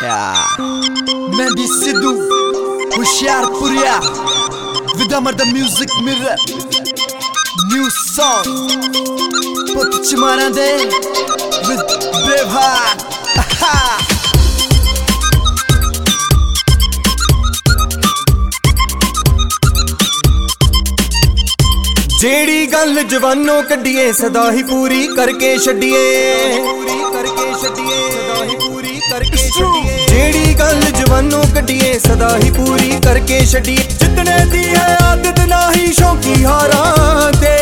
Mendy Sidhu, Hoshiarpuriya, with the music mirror. New song, Put Chimarande with Braveheart. जेड़ी गल जवानों कड्डिए सदा ही पूरी करके छड्डिए जेड़ी गल जवानों कड्डिए सदा ही पूरी करके छड्डिए जितने दी है आदत ना ही शौकी हारा दे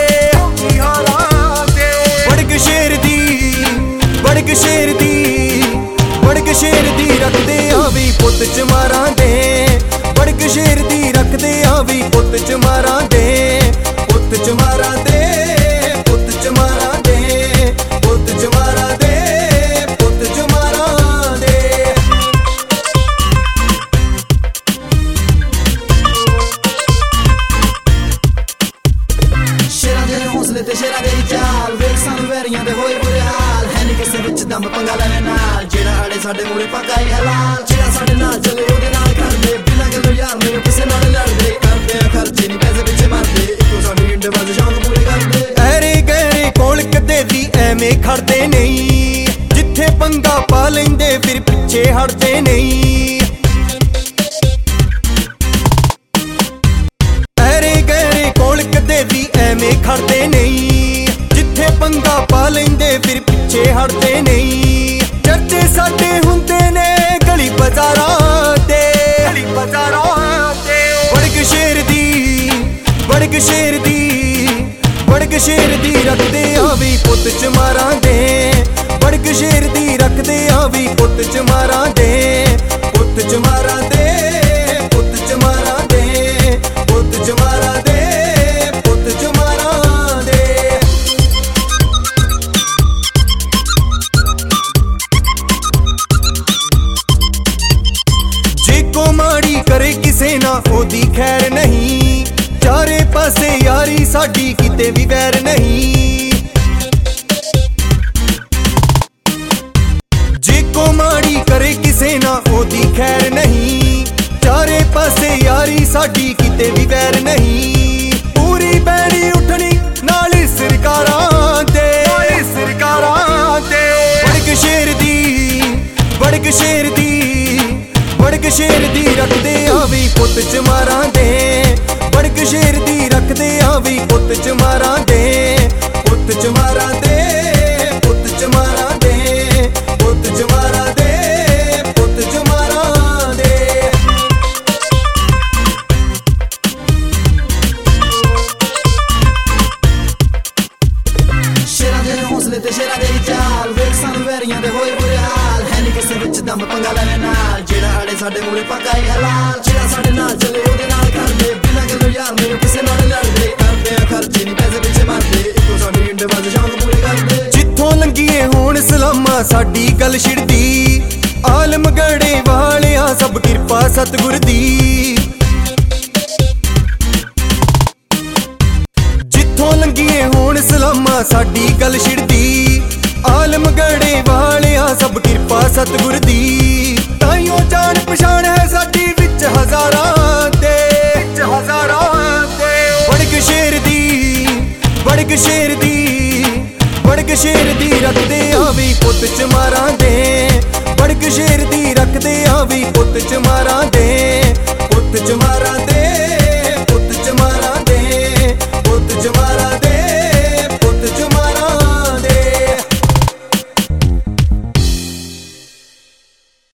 बड़क शेर दी बड़क शेर दी बड़क शेर दी रखदे आवी पुत च मारां दे बड़क शेर दी रखदे आवी पुत च मारां दे पुत च मारां दे पुत च मारां दे पुत च मारां दे पुत च मारां दे शेरां दे हौसले ते शेरां दे चाल वेख सानू वैरियां दे होए बुरे हाल है नी किसे विच दम पंगा लैने नाल जेड़ा आड़े साडे मूले पक्का ही हलाल जेड़ा साडे नाल चले ओदे नाल करदे बिना गल्लों यार मेरे किसे नाल लड़दे करदे खर्चे नी पैसे पिछे मरदे इको साडी इंड वज शौक पूरे करदे ऐरे गहरे कोल कदे भी एवें खड़दे नहीं जिथे पंगा पा लेंदे फिर पिछे हटदे नहीं ऐरे गहरे कोल कदे भी एवें खड़दे नहीं जिथे पंगा पा लेंदे फिर पिछे हटदे नहीं चर्चे साडे हुंदे ने गली बाजारां ते बड़क शेर दी बड़क शेर दी बड़क शेर दी रखदे आवी पुत च मारां दे बड़क शेर दी रखदे आवी पुत च मारां दे पुत च मारां दे पुत च मारां दे पुत च मारां दे पुत च मारां दे जे को माड़ी करे किसे ना ओदी खैर नहीं चारे पासे यारी साडी किते भी वैर नहीं जे को माड़ी करे किसे ना ओदी खैर नहीं चारे पासे यारी साडी किते भी वैर नहीं पूरी बैणी उठनी नाल सरकारां दे बड़क शेर दी बड़क शेर दी बड़क शेर दी रखदे आवी पुत च मारां दे बड़क शेर दी रखदे आवी पुत च मारां दे पुत च मारां दे पुत च मारां दे पुत च मारां दे पुत च मारां दे शेरां दे हौसले ते शेरां दे चाल वेख सानू वैरियां दे होए बुरे हाल है नी किसे विच दम पंगा लैने नाल जेड़ा आड़े साडे मूले पक्का ही हलाल जेड़ा साडे नाल चले ओदे नाल करदे बिना गल्लों यार मेरे किसे नाल लड़दे करदे खर्चे नी पैसे पिछे मरदे इको साडी इंड वज शौक पूरे करदे जिथों लंघीए होण सलामा साडी गल छिड़दी आलमगढ़े वालिया सब किरपा सतगुर दी जिथों लंघीए होण सलामा साडी गल छिड़दी आलमगढ़े वालिया सब किरपा सतगुर दी ताइयों जान पछाण है साडी विच हजारां दे बड़क शेर दी बड़क शेर दी बड़क शेर दी रखदे आवी पुत च मारां दे बड़क शेर दी रखदे आवी पुत च मारां दे पुत च मारां